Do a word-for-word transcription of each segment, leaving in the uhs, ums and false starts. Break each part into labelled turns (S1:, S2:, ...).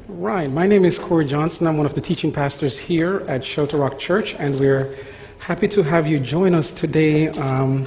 S1: Right. My name is Corey Johnson. I'm one of the teaching pastors here at Shelter Rock Church, and we're happy to have you join us today. Um,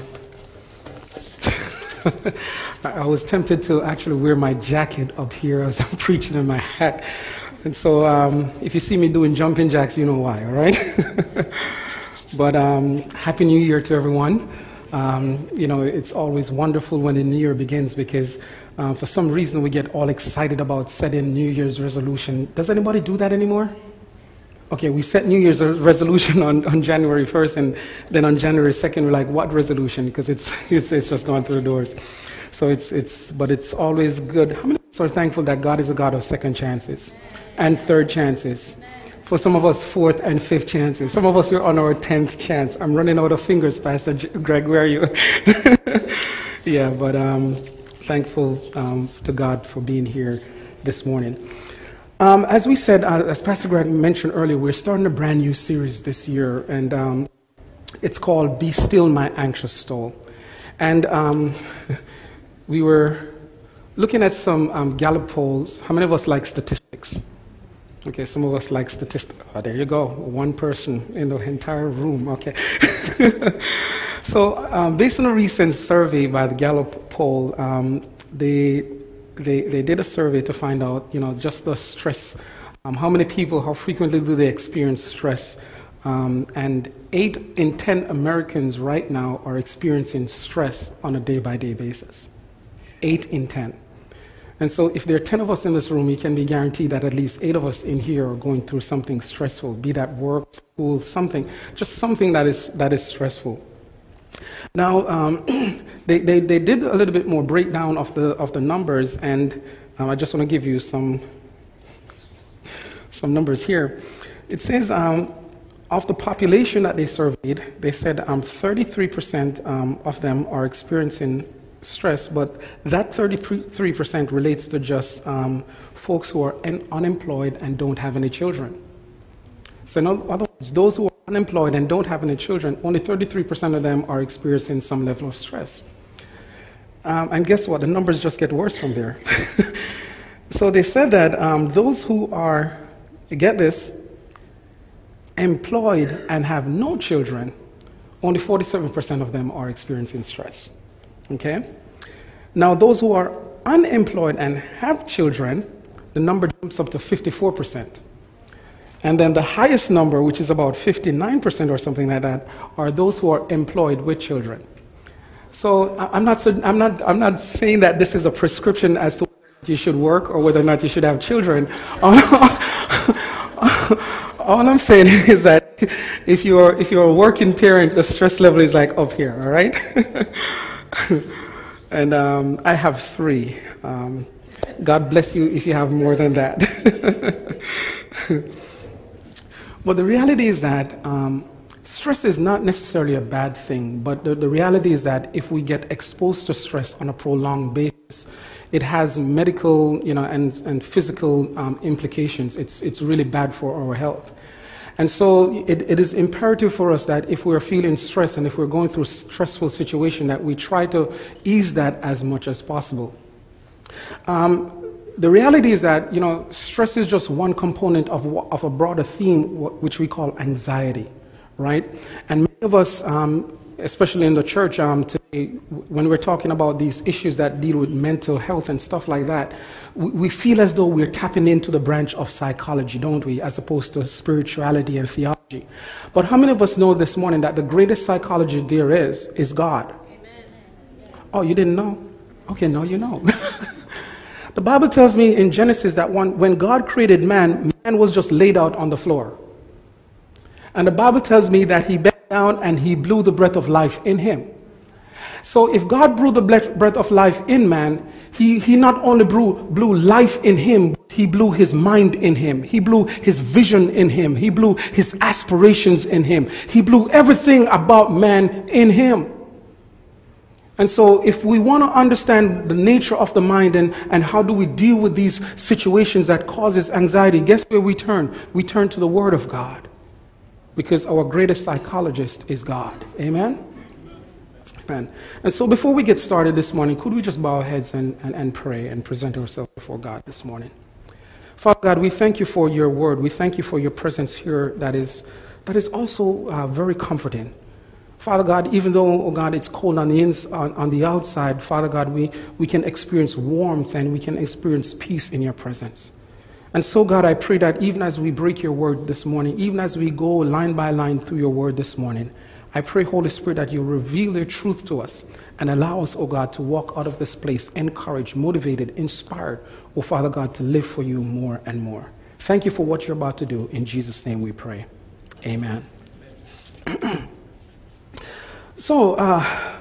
S1: I was tempted to actually wear my jacket up here as I'm preaching in my hat. And so um, if you see me doing jumping jacks, you know why, all right? But um, Happy New Year to everyone. Um, you know, it's always wonderful when the new year begins because uh, for some reason we get all excited about setting New Year's resolution. Does anybody do that anymore? Okay, we set New Year's resolution on, on January first, and then on January second we're like, what resolution? Because it's, it's it's just gone through the doors. So it's it's but it's always good. How many of us are thankful that God is a God of second chances and third chances? For some of us, fourth and fifth chances. Some of us are on our tenth chance. I'm running out of fingers, Pastor Greg. Where are you? Yeah, but um, thankful um, to God for being here this morning. Um, as we said, uh, as Pastor Greg mentioned earlier, we're starting a brand new series this year, and um, it's called Be Still My Anxious Soul. And um, we were looking at some um, Gallup polls. How many of us like statistics? Okay, some of us like statistics. Oh, there you go. One person in the entire room. Okay. So, um, based on a recent survey by the Gallup poll, um, they, they they did a survey to find out, you know, just the stress. Um, how many people, how frequently do they experience stress? Um, and eight in ten Americans right now are experiencing stress on a day-by-day basis. Eight in ten. And so if there are ten of us in this room, you can be guaranteed that at least eight of us in here are going through something stressful, be that work, school, something, just something that is that is stressful. Now, um, they, they, they did a little bit more breakdown of the of the numbers, and um, I just want to give you some, some numbers here. It says um, of the population that they surveyed, they said um, thirty-three percent um, of them are experiencing stress, but that thirty-three percent relates to just um, folks who are un- unemployed and don't have any children. So in other words, those who are unemployed and don't have any children, only thirty-three percent of them are experiencing some level of stress. Um, and guess what? The numbers just get worse from there. So they said that um, those who are, get this, employed and have no children, only forty-seven percent of them are experiencing stress. Okay? Now, those who are unemployed and have children, the number jumps up to fifty-four percent. And then the highest number, which is about fifty-nine percent or something like that, are those who are employed with children. So I'm not, I'm not, I'm not saying that this is a prescription as to whether you should work or whether or not you should have children. All I'm saying is that if you're, if you're a working parent, the stress level is like up here, all right? And um, I have three. Um, God bless you if you have more than that. But the reality is that um, stress is not necessarily a bad thing, but the, the reality is that if we get exposed to stress on a prolonged basis, it has medical, you know, and, and physical um, implications. It's, it's really bad for our health. And so it, it is imperative for us that if we're feeling stress and if we're going through a stressful situation, that we try to ease that as much as possible. Um, the reality is that, you know, stress is just one component of, of a broader theme, which we call anxiety, right? And many of us, um, especially in the church um, today, when we're talking about these issues that deal with mental health and stuff like that, we, we feel as though we're tapping into the branch of psychology, don't we, as opposed to spirituality and theology. But how many of us know this morning that the greatest psychology there is, is God? Amen. Oh, you didn't know? Okay, now you know. The Bible tells me in Genesis that one, when God created man, man was just laid out on the floor. And the Bible tells me that he bent down and he blew the breath of life in him. So if God blew the breath of life in man, he, he not only blew, blew life in him, but he blew his mind in him. He blew his vision in him. He blew his aspirations in him. He blew everything about man in him. And so if we want to understand the nature of the mind and, and how do we deal with these situations that causes anxiety, guess where we turn? We turn to the Word of God. Because our greatest psychologist is God. Amen? Amen. And so before we get started this morning, could we just bow our heads and, and, and pray and present ourselves before God this morning? Father God, we thank you for your word. We thank you for your presence here that is, that is also uh, very comforting. Father God, even though, oh God, it's cold on the ins, on, on the outside, Father God, we, we can experience warmth and we can experience peace in your presence. And so, God, I pray that even as we break your word this morning, even as we go line by line through your word this morning, I pray, Holy Spirit, that you reveal your truth to us and allow us, oh God, to walk out of this place encouraged, motivated, inspired, oh Father God, to live for you more and more. Thank you for what you're about to do. In Jesus' name we pray. Amen. So, uh,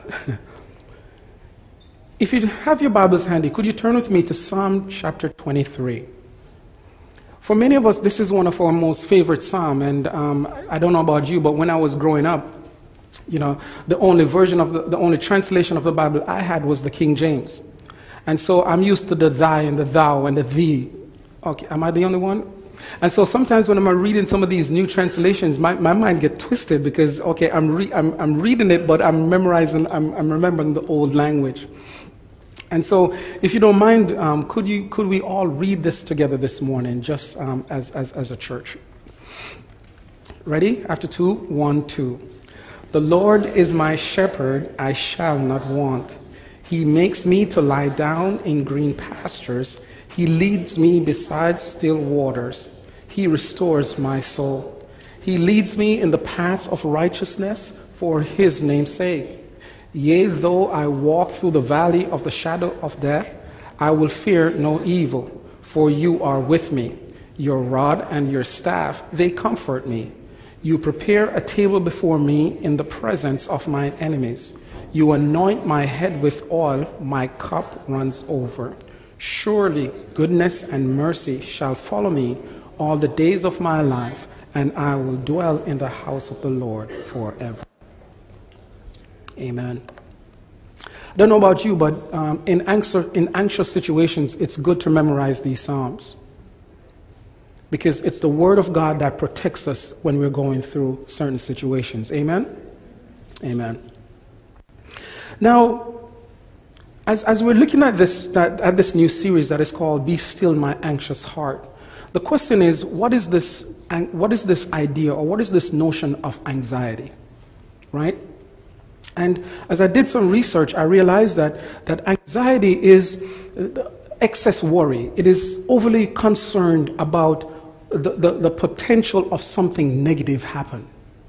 S1: if you have your Bibles handy, could you turn with me to Psalm chapter twenty-three? For many of us, this is one of our most favorite psalms, and um, I don't know about you, but when I was growing up, you know, the only version of the, the only translation of the Bible I had was the King James. And so I'm used to the thy and the thou and the thee. Okay, am I the only one? And so sometimes when I'm reading some of these new translations, my, my mind gets twisted because, okay, I'm, re- I'm, I'm reading it, but I'm memorizing, I'm, I'm remembering the old language. And so, if you don't mind, um, could you could we all read this together this morning, just um, as, as, as a church? Ready? After two, one, two. The Lord is my shepherd, I shall not want. He makes me to lie down in green pastures. He leads me beside still waters. He restores my soul. He leads me in the paths of righteousness for his name's sake. Yea, though I walk through the valley of the shadow of death, I will fear no evil, for you are with me. Your rod and your staff, they comfort me. You prepare a table before me in the presence of my enemies. You anoint my head with oil, my cup runs over. Surely goodness and mercy shall follow me all the days of my life, and I will dwell in the house of the Lord forever. Amen. I don't know about you, but um, in, anxious, in anxious situations, it's good to memorize these Psalms, because it's the Word of God that protects us when we're going through certain situations. Amen? Amen. Now, as, as we're looking at this, that, at this new series that is called Be Still My Anxious Heart, the question is, what is this, what is this idea, or what is this notion of anxiety? Right? And as I did some research, I realized that, that anxiety is excess worry. It is overly concerned about the, the, the potential of something negative happen.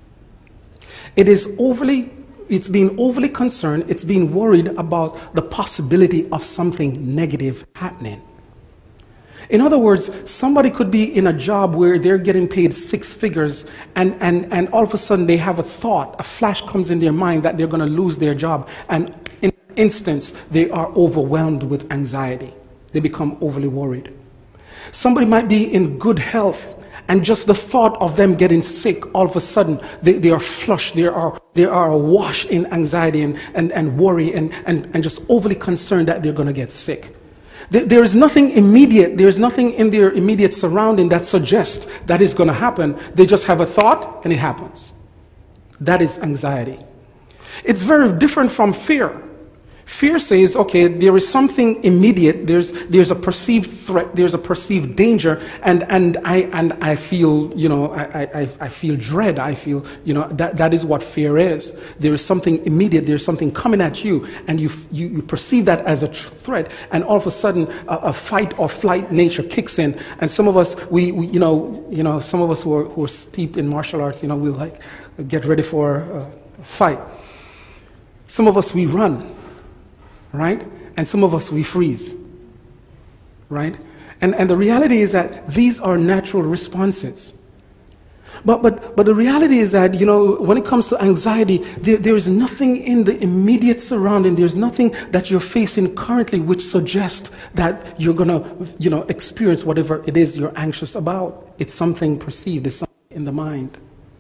S1: It is overly, it's being overly concerned, it's being worried about the possibility of something negative happening. In other words, somebody could be in a job where they're getting paid six figures and, and, and all of a sudden they have a thought, a flash comes in their mind that they're going to lose their job. And in an instance, they are overwhelmed with anxiety. They become overly worried. Somebody might be in good health and just the thought of them getting sick, all of a sudden they, they are flushed, they are, they are awash in anxiety and, and, and worry and, and, and just overly concerned that they're going to get sick. There is nothing immediate, there is nothing in their immediate surrounding that suggests that is going to happen. They just have a thought and it happens. That is anxiety. It's very different from fear. Fear says, okay, there is something immediate, there's there's a perceived threat, there's a perceived danger, and, and I and I feel, you know, I, I, I feel dread, I feel, you know, that, that is what fear is. There is something immediate, there's something coming at you, and you you, you perceive that as a threat, and all of a sudden a, a fight or flight nature kicks in, and some of us, we, we you know, you know, some of us who are, who are steeped in martial arts, you know, we'll like get ready for a fight. Some of us, we run. Right? And some of us, we freeze. Right? And, and the reality is that these are natural responses. But, but, but the reality is that, you know, when it comes to anxiety, there, there is nothing in the immediate surrounding, there's nothing that you're facing currently which suggests that you're going to, you know, experience whatever it is you're anxious about. It's something perceived, it's something in the mind.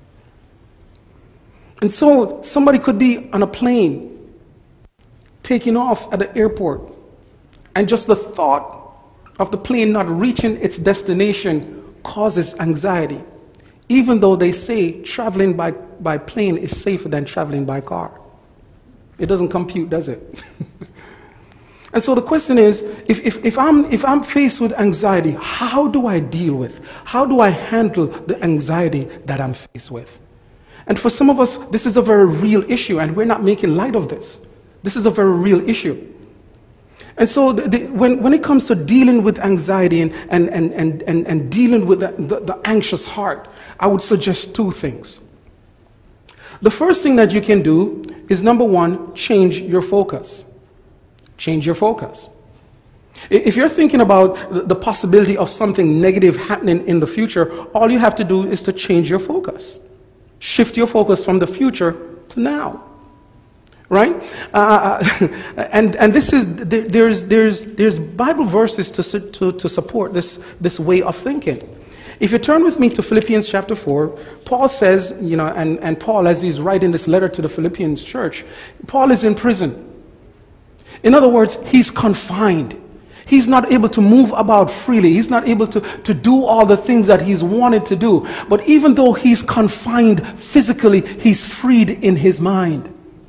S1: And so somebody could be on a plane, taking off at the airport, and just the thought of the plane not reaching its destination causes anxiety, even though they say traveling by, by plane is safer than traveling by car. It doesn't compute, does it? And so the question is, if, if, if, I'm, if I'm faced with anxiety, how do I deal with? How do I handle the anxiety that I'm faced with? And for some of us, this is a very real issue, and we're not making light of this. This is a very real issue. And so the, the, when, when it comes to dealing with anxiety and, and, and, and, and, and dealing with the, the, the anxious heart, I would suggest two things. The first thing that you can do is, number one, change your focus. Change your focus. If you're thinking about the possibility of something negative happening in the future, all you have to do is to change your focus. Shift your focus from the future to now. Right? Uh, and, and this is, there's, there's, there's Bible verses to, to, to support this, this way of thinking. If you turn with me to Philippians chapter four, Paul says, you know, and, and Paul, as he's writing this letter to the Philippians church, Paul is in prison. In other words, he's confined. He's not able to move about freely. He's not able to, to do all the things that he's wanted to do. But even though he's confined physically, he's freed in his mind.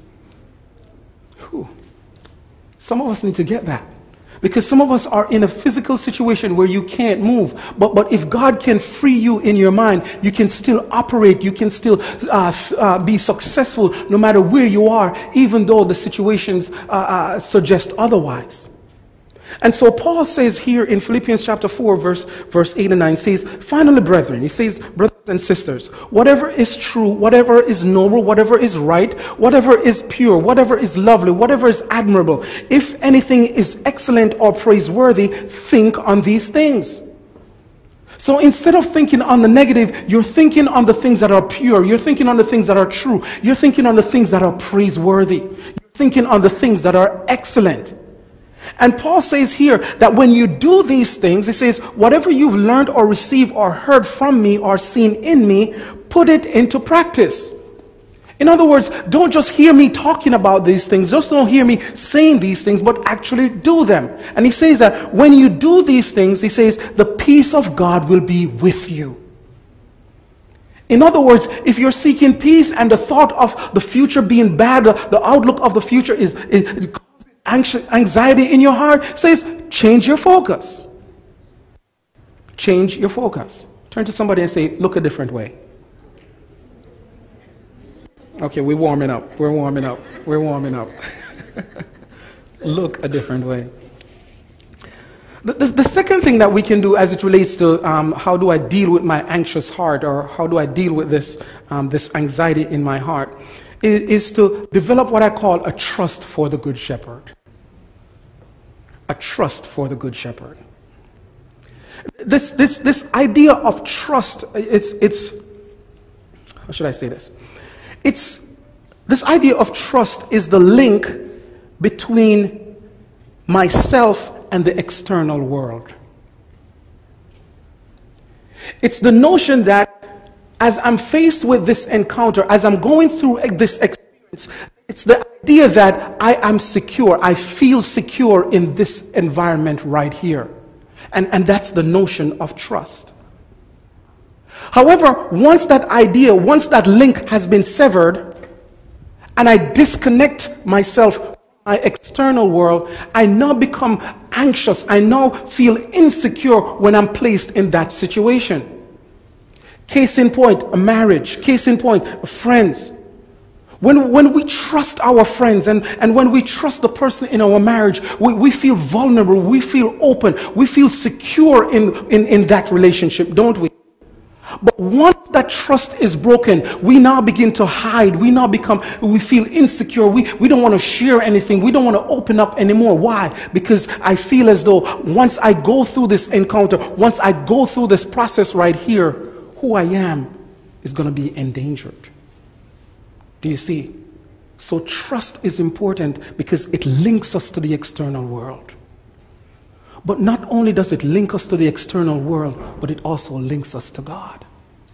S1: Whew. Some of us need to get that. Because some of us are in a physical situation where you can't move. But, but if God can free you in your mind, you can still operate. You can still uh, uh, be successful no matter where you are, even though the situations uh, uh, suggest otherwise. And so Paul says here in Philippians chapter four, verse, verse eight and nine, says, finally, brethren, he says, brothers and sisters, whatever is true, whatever is noble, whatever is right, whatever is pure, whatever is lovely, whatever is admirable, if anything is excellent or praiseworthy, think on these things. So instead of thinking on the negative, you're thinking on the things that are pure, you're thinking on the things that are true, you're thinking on the things that are praiseworthy, you're thinking on the things that are excellent. And Paul says here that when you do these things, he says, whatever you've learned or received or heard from me or seen in me, put it into practice. In other words, don't just hear me talking about these things, just don't hear me saying these things, but actually do them. And he says that when you do these things, he says, the peace of God will be with you. In other words, if you're seeking peace and the thought of the future being bad, the, the outlook of the future is, is anxiety in your heart, says change your focus. Change your focus. Turn to somebody and say, look a different way. Okay, we're warming up. We're warming up. We're warming up. Look a different way. The, the, the second thing that we can do as it relates to um, how do I deal with my anxious heart, or how do I deal with this, um, this anxiety in my heart, is to develop what I call a trust for the Good Shepherd. A trust for the Good Shepherd. This, this, this idea of trust, it's, it's, how should I say this? It's, this idea of trust is the link between myself and the external world. It's the notion that as I'm faced with this encounter, as I'm going through this experience, it's the idea that I am secure. I feel secure in this environment right here. And, and that's the notion of trust. However, once that idea, once that link has been severed, and I disconnect myself from my external world, I now become anxious. I now feel insecure when I'm placed in that situation. Case in point, a marriage. Case in point, friends. When, when we trust our friends and, and when we trust the person in our marriage, we, we feel vulnerable, we feel open, we feel secure in, in, in that relationship, don't we? But once that trust is broken, we now begin to hide. We now become, we feel insecure. We, we don't want to share anything. We don't want to open up anymore. Why? Because I feel as though once I go through this encounter, once I go through this process right here, who I am is going to be endangered. Do you see? So trust is important because it links us to the external world. But not only does it link us to the external world, but it also links us to God.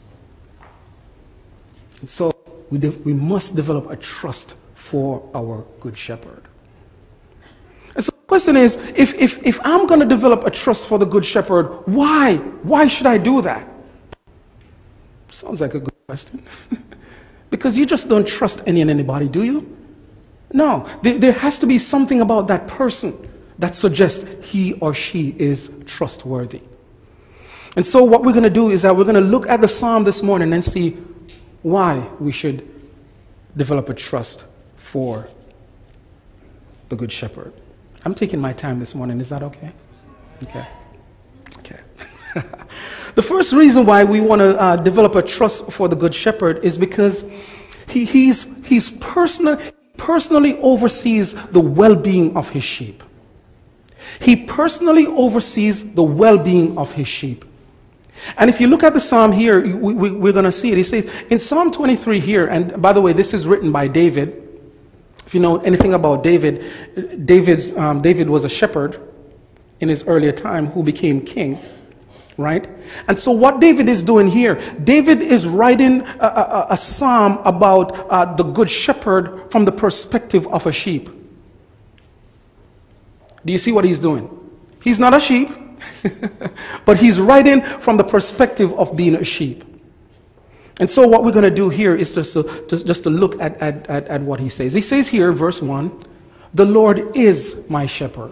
S1: And so we, de- we must develop a trust for our Good Shepherd. And so the question is, if, if, if I'm going to develop a trust for the Good Shepherd, why? Why should I do that? Sounds like a good question. Because you just don't trust any and anybody, do you? No, there, there has to be something about that person that suggests he or she is trustworthy. And so what we're going to do is that we're going to look at the psalm this morning and see why we should develop a trust for the Good Shepherd. I'm taking my time this morning. Is that okay? Okay. Okay. The first reason why we want to uh, develop a trust for the Good Shepherd is because he, he's, he's personal, personally oversees the well-being of his sheep. He personally oversees the well-being of his sheep. And if you look at the psalm here, we, we, we're going to see it. He says in Psalm twenty-three here, and by the way, this is written by David. If you know anything about David, David's, um, David was a shepherd in his earlier time who became king, right? And so what David is doing here, David is writing a, a, a psalm about uh, the Good Shepherd from the perspective of a sheep. Do you see what he's doing? He's not a sheep. But he's writing from the perspective of being a sheep. And so what we're going to do here is just to, to, just to look at, at, at, at what he says. He says here, verse one, the Lord is my shepherd.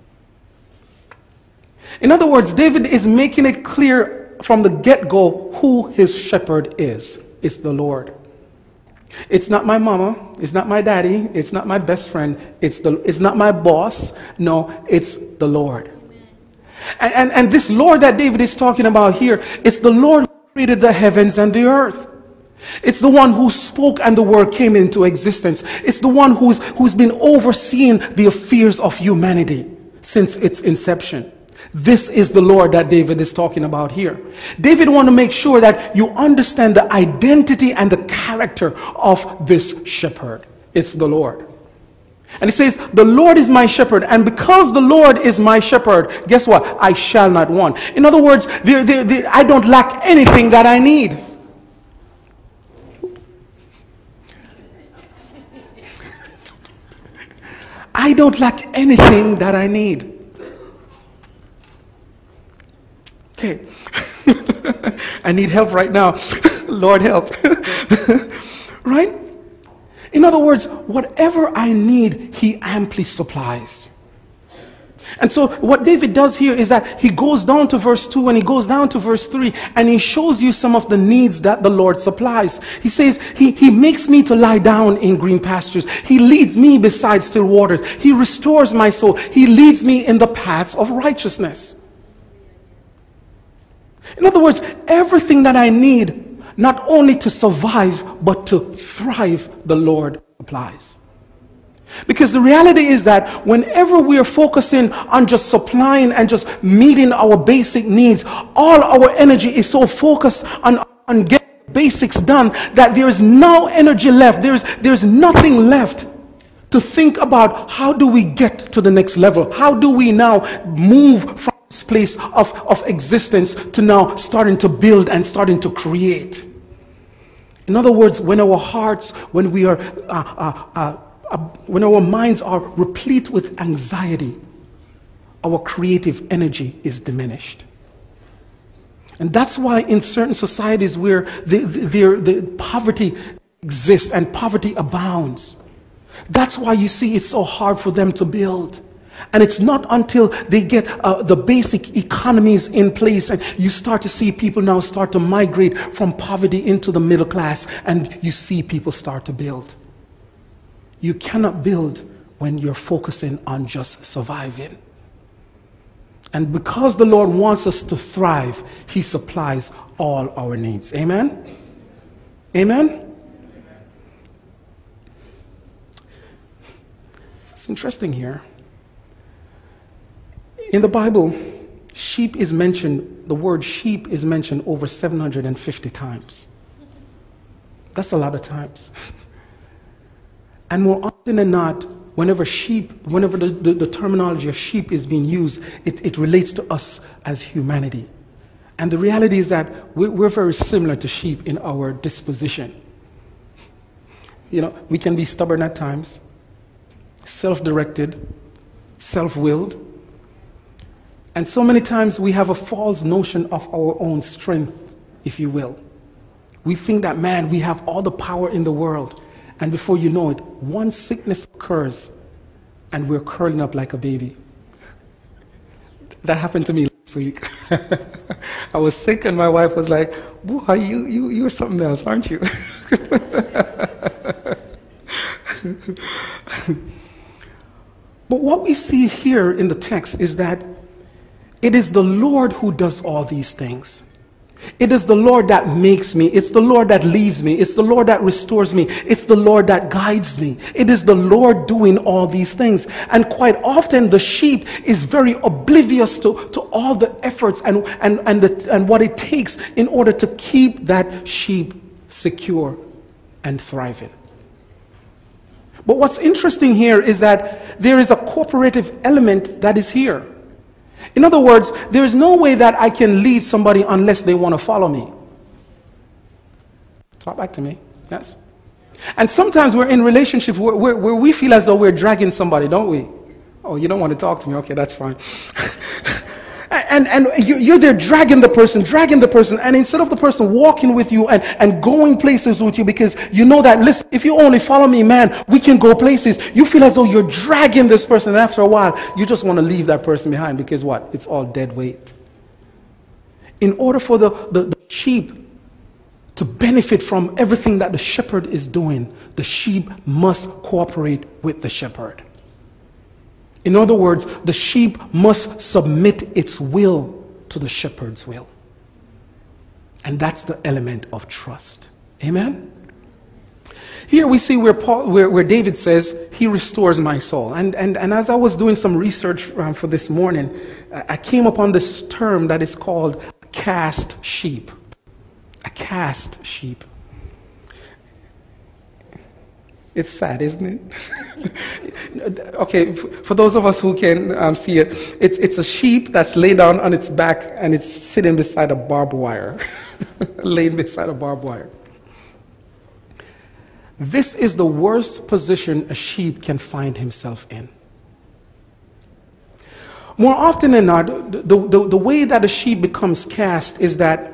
S1: In other words, David is making it clear from the get-go who his shepherd is. It's the Lord. It's not my mama. It's not my daddy. It's not my best friend. It's, the, it's not my boss. No, it's the Lord. And, and, and this Lord that David is talking about here, it's the Lord who created the heavens and the earth. It's the one who spoke and the world came into existence. It's the one who's, who's been overseeing the affairs of humanity since its inception. This is the Lord that David is talking about here. David wants to make sure that you understand the identity and the character of this shepherd. It's the Lord. And he says, the Lord is my shepherd, and because the Lord is my shepherd, guess what? I shall not want. In other words, there, there, there, I don't lack anything that I need. I don't lack anything that I need. Okay. I need help right now. Lord help. Right? In other words, whatever I need, he amply supplies. And so what David does here is that he goes down to verse two and he goes down to verse three and he shows you some of the needs that the Lord supplies. He says, he, he makes me to lie down in green pastures. He leads me beside still waters. He restores my soul. He leads me in the paths of righteousness. In other words, everything that I need, not only to survive, but to thrive, the Lord supplies. Because the reality is that whenever we are focusing on just supplying and just meeting our basic needs, all our energy is so focused on, on getting basics done that there is no energy left. There is, there is nothing left to think about how do we get to the next level? How do we now move from this place of, of existence to now starting to build and starting to create? In other words, when our hearts, when we are, uh, uh, uh, uh, when our minds are replete with anxiety, our creative energy is diminished. And that's why in certain societies where the, the, the poverty exists and poverty abounds, that's why you see it's so hard for them to build. And it's not until they get uh, the basic economies in place and you start to see people now start to migrate from poverty into the middle class, and you see people start to build. You cannot build when you're focusing on just surviving. And because the Lord wants us to thrive, he supplies all our needs. Amen? Amen? It's interesting here. In the Bible, sheep is mentioned, the word sheep is mentioned over seven hundred fifty times. That's a lot of times. And more often than not, whenever sheep, whenever the, the, the terminology of sheep is being used, it, it relates to us as humanity. And the reality is that we're, we're very similar to sheep in our disposition. You know, we can be stubborn at times, self-directed, self-willed. And so many times we have a false notion of our own strength, if you will. We think that, man, we have all the power in the world. And before you know it, one sickness occurs and we're curling up like a baby. That happened to me last week. I was sick and my wife was like, boy, you, you, you're something else, aren't you? But what we see here in the text is that it is the Lord who does all these things. It is the Lord that makes me. It's the Lord that leads me. It's the Lord that restores me. It's the Lord that guides me. It is the Lord doing all these things. And quite often the sheep is very oblivious to, to all the efforts and, and, and, the, and what it takes in order to keep that sheep secure and thriving. But what's interesting here is that there is a cooperative element that is here. In other words, there is no way that I can lead somebody unless they want to follow me. Talk back to me. Yes? And sometimes we're in relationships where, where, where we feel as though we're dragging somebody, don't we? Oh, you don't want to talk to me? Okay, that's fine. And, and you're there dragging the person, dragging the person, and instead of the person walking with you and, and going places with you because you know that, listen, if you only follow me, man, we can go places. You feel as though you're dragging this person, and after a while, you just want to leave that person behind because what? It's all dead weight. In order for the, the, the sheep to benefit from everything that the shepherd is doing, the sheep must cooperate with the shepherd. In other words, the sheep must submit its will to the shepherd's will. And that's the element of trust. Amen? Here we see where, Paul, where, where David says, he restores my soul. And, and, and as I was doing some research um, for this morning, I came upon this term that is called a cast sheep. A cast sheep. It's sad, isn't it? Okay, for those of us who can um, see it, it's, it's a sheep that's laid down on its back and it's sitting beside a barbed wire. Laid beside a barbed wire. This is the worst position a sheep can find himself in. More often than not, the, the, the way that a sheep becomes cast is that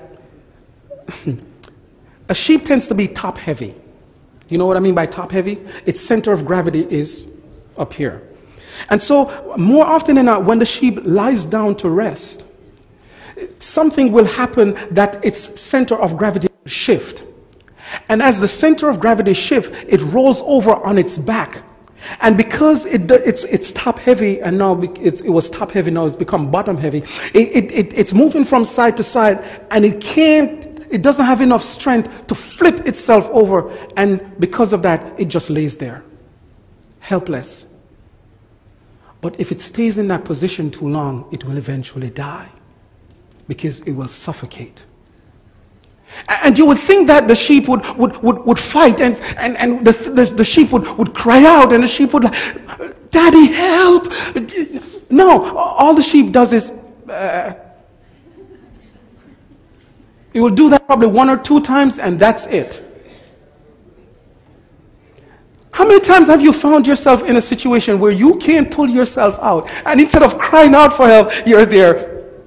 S1: a sheep tends to be top heavy. You know what I mean by top heavy? Its center of gravity is up here. And so, more often than not, when the sheep lies down to rest, something will happen that its center of gravity will shift. And as the center of gravity shifts, it rolls over on its back. And because it, it's, it's top heavy, and now it, it was top heavy, now it's become bottom heavy, it, it, it, it's moving from side to side, and it can't It doesn't have enough strength to flip itself over, and because of that, it just lays there, helpless. But if it stays in that position too long, it will eventually die, because it will suffocate. And you would think that the sheep would, would, would, would fight, and, and, and the, the, the sheep would, would cry out, and the sheep would like, Daddy, help! No, all the sheep does is... Uh, It will do that probably one or two times, and that's it. How many times have you found yourself in a situation where you can't pull yourself out, and instead of crying out for help, you're there?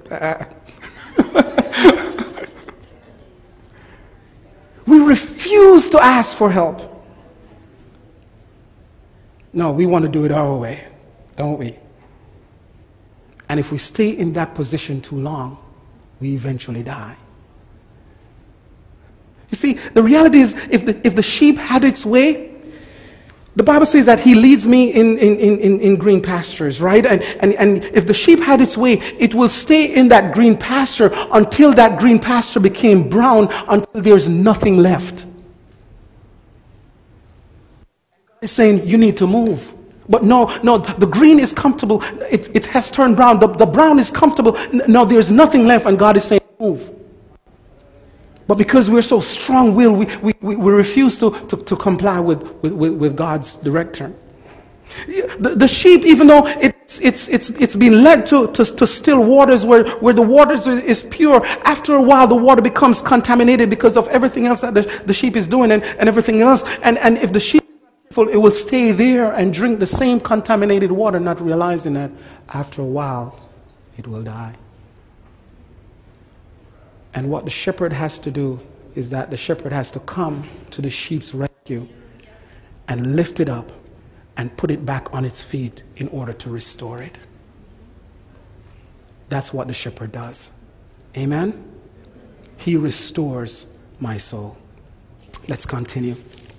S1: We refuse to ask for help. No, we want to do it our way, don't we? And if we stay in that position too long, we eventually die. You see, the reality is, if the, if the sheep had its way, the Bible says that he leads me in, in, in, in green pastures, right? And, and, and if the sheep had its way, it will stay in that green pasture until that green pasture became brown, until there's nothing left. It's saying, you need to move. But no, no, the green is comfortable. It, it has turned brown. The, the brown is comfortable. No, there's nothing left, and God is saying, move. But because we're so strong-willed, we, we, we, we refuse to, to, to comply with, with, with God's direction. The, the sheep, even though it's, it's, it's, it's been led to, to, to still waters where, where the waters is, is pure, after a while the water becomes contaminated because of everything else that the, the sheep is doing and, and everything else. And, and if the sheep is careful, it will stay there and drink the same contaminated water, not realizing that after a while it will die. And what the shepherd has to do is that the shepherd has to come to the sheep's rescue and lift it up and put it back on its feet in order to restore it. That's what the shepherd does. Amen? He restores my soul. Let's continue.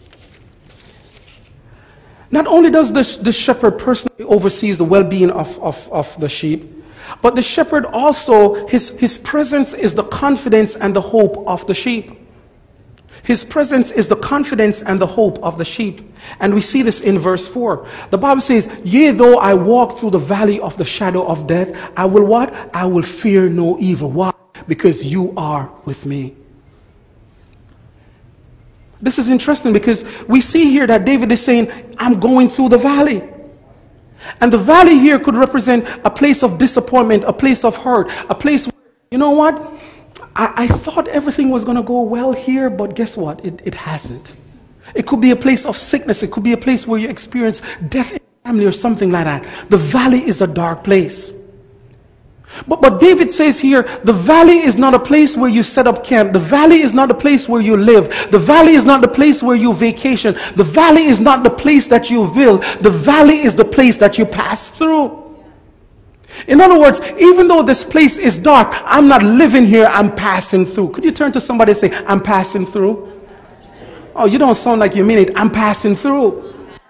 S1: Not only does the, the shepherd personally oversees the well-being of, of, of the sheep, but the shepherd also, his, his presence is the confidence and the hope of the sheep. His presence is the confidence and the hope of the sheep. And we see this in verse four. The Bible says, yea, though I walk through the valley of the shadow of death, I will what? I will fear no evil. Why? Because you are with me. This is interesting because we see here that David is saying, I'm going through the valley. And the valley here could represent a place of disappointment, a place of hurt, a place where, you know what? I, I thought everything was going to go well here, but guess what? It, it hasn't. It could be a place of sickness. It could be a place where you experience death in your family or something like that. The valley is a dark place. But, but David says here, the valley is not a place where you set up camp. The valley is not a place where you live. The valley is not the place where you vacation. The valley is not the place that you will. The valley is the place that you pass through. In other words, even though this place is dark, I'm not living here, I'm passing through. Could you turn to somebody and say, I'm passing through? Oh, you don't sound like you mean it. I'm passing through.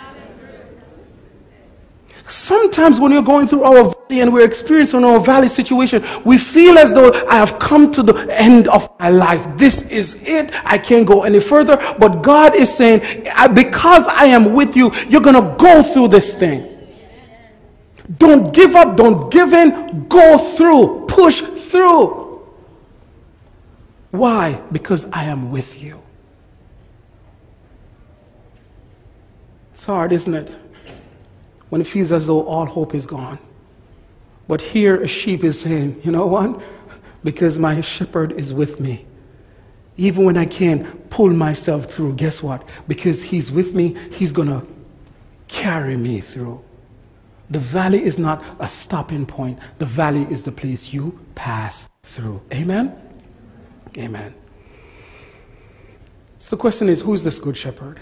S1: Sometimes when you're going through our valley and we're experiencing our valley situation, we feel as though I have come to the end of my life. This is it. I can't go any further. But God is saying, because I am with you, you're going to go through this thing. Don't give up. Don't give in. Go through. Push through. Why? Because I am with you. It's hard, isn't it? When it feels as though all hope is gone. But here a sheep is saying, you know what? Because my shepherd is with me. Even when I can't pull myself through, guess what? Because he's with me, he's going to carry me through. The valley is not a stopping point. The valley is the place you pass through. Amen? Amen. So the question is, who's this good shepherd?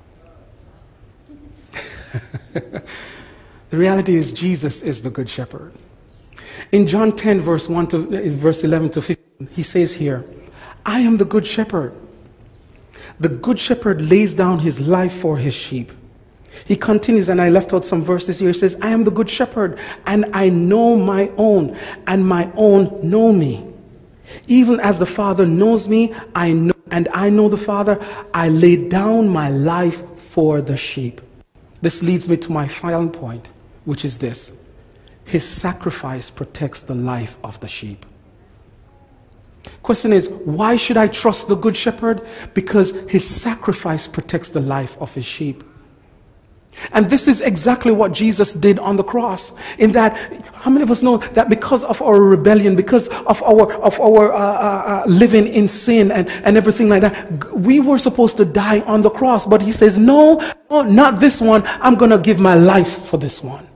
S1: The reality is Jesus is the good shepherd. In John ten, verse one to verse eleven to fifteen, he says here, I am the good shepherd. The good shepherd lays down his life for his sheep. He continues, and I left out some verses here. He says, I am the good shepherd, and I know my own, and my own know me. Even as the Father knows me, I know, and I know the Father, I lay down my life for the sheep. This leads me to my final point, which is this. His sacrifice protects the life of the sheep. Question is, why should I trust the good shepherd? Because his sacrifice protects the life of his sheep. And this is exactly what Jesus did on the cross. In that, how many of us know that because of our rebellion, because of our of our uh, uh, living in sin and, and everything like that, we were supposed to die on the cross. But he says, no, no, not this one. I'm going to give my life for this one.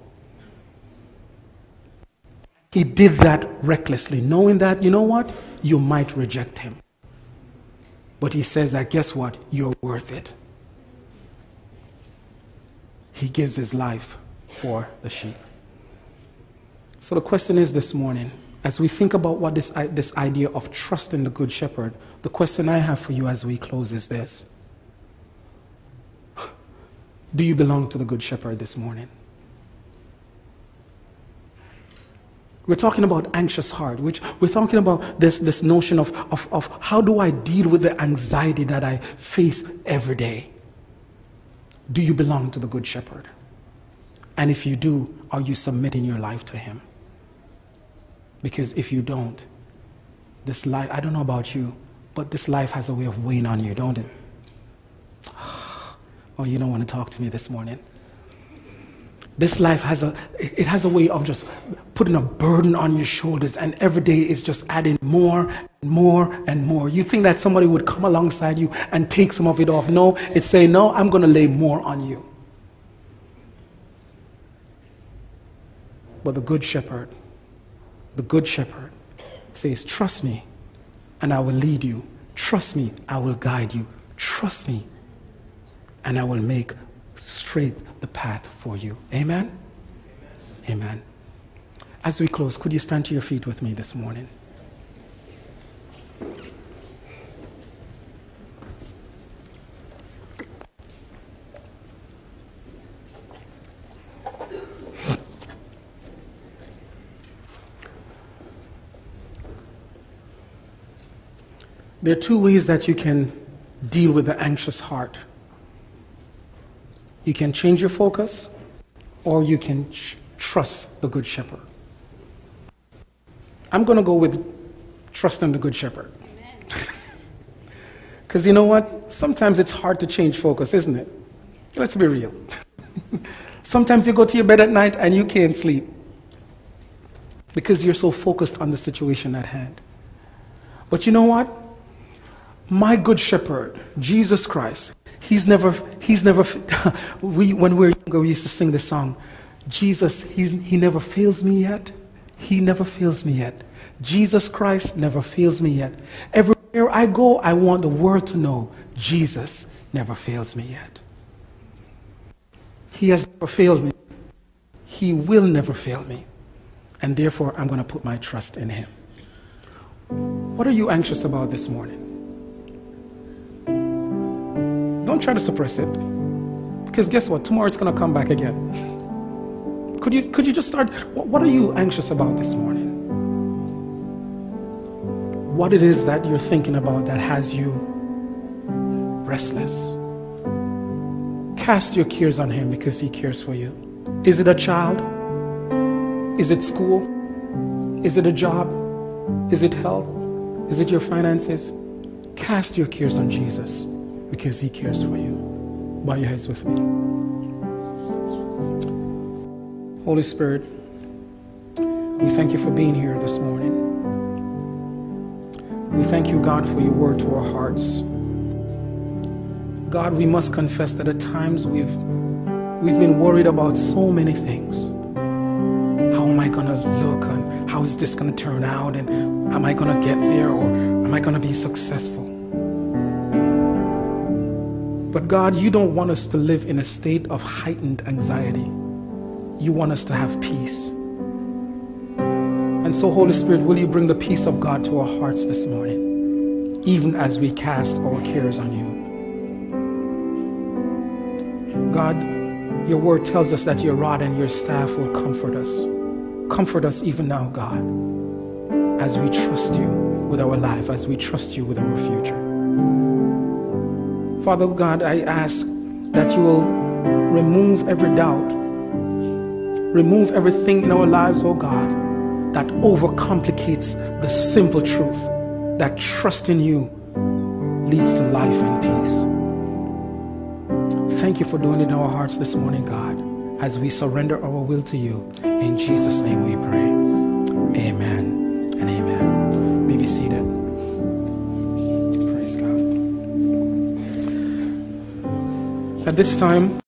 S1: He did that recklessly, knowing that, you know what? You might reject him. But he says that, guess what? You're worth it. He gives his life for the sheep. So the question is this morning, as we think about what this, this idea of trusting the good shepherd, the question I have for you as we close is this. Do you belong to the good shepherd this morning? We're talking about anxious heart, which we're talking about this, this notion of, of, of how do I deal with the anxiety that I face every day? Do you belong to the good shepherd? And if you do, are you submitting your life to him? Because if you don't, this life, I don't know about you, but this life has a way of weighing on you, don't it? Oh, you don't want to talk to me this morning. This life has a, it has a way of just putting a burden on your shoulders, and every day is just adding more and more and more. You think that somebody would come alongside you and take some of it off. No, it's saying, no, I'm going to lay more on you. But the good shepherd, the good shepherd says, trust me and I will lead you. Trust me, I will guide you. Trust me and I will make straight the path for you. Amen? Amen. As we close, could you stand to your feet with me this morning? There are two ways that you can deal with the anxious heart. You can change your focus, or you can ch- trust the Good Shepherd. I'm going to go with trusting the Good Shepherd. Because you know what? Sometimes it's hard to change focus, isn't it? Let's be real. Sometimes you go to your bed at night and you can't sleep because you're so focused on the situation at hand. But you know what? My Good Shepherd, Jesus Christ, he's never, he's never, we, when we were younger, we used to sing this song, Jesus, he, he never fails me yet. He never fails me yet. Jesus Christ never fails me yet. Everywhere I go, I want the world to know Jesus never fails me yet. He has never failed me. He will never fail me. And therefore, I'm going to put my trust in him. What are you anxious about this morning? Don't try to suppress it. Because guess what? Tomorrow it's going to come back again. Could you, could you just start? What are you anxious about this morning? What it is that you're thinking about that has you restless? Cast your cares on him because he cares for you. Is it a child? Is it school? Is it a job? Is it health? Is it your finances? Cast your cares on Jesus because he cares for you. Bow your heads with me. Holy Spirit, we thank you for being here this morning. We thank you, God, for your word to our hearts. God, we must confess that at times we've we've been worried about so many things. How am I going to look, and how is this going to turn out, and am I going to get there, or am I going to be successful? But God, you don't want us to live in a state of heightened anxiety. You want us to have peace. And so, Holy Spirit, will you bring the peace of God to our hearts this morning, even as we cast our cares on you. God, your word tells us that your rod and your staff will comfort us. Comfort us even now, God, as we trust you with our life, as we trust you with our future. Father God, I ask that you will remove every doubt, remove everything in our lives, oh God, that overcomplicates the simple truth that trust in you leads to life and peace. Thank you for doing it in our hearts this morning, God, as we surrender our will to you. In Jesus' name we pray. Amen and amen. You may be seated. Praise God. At this time,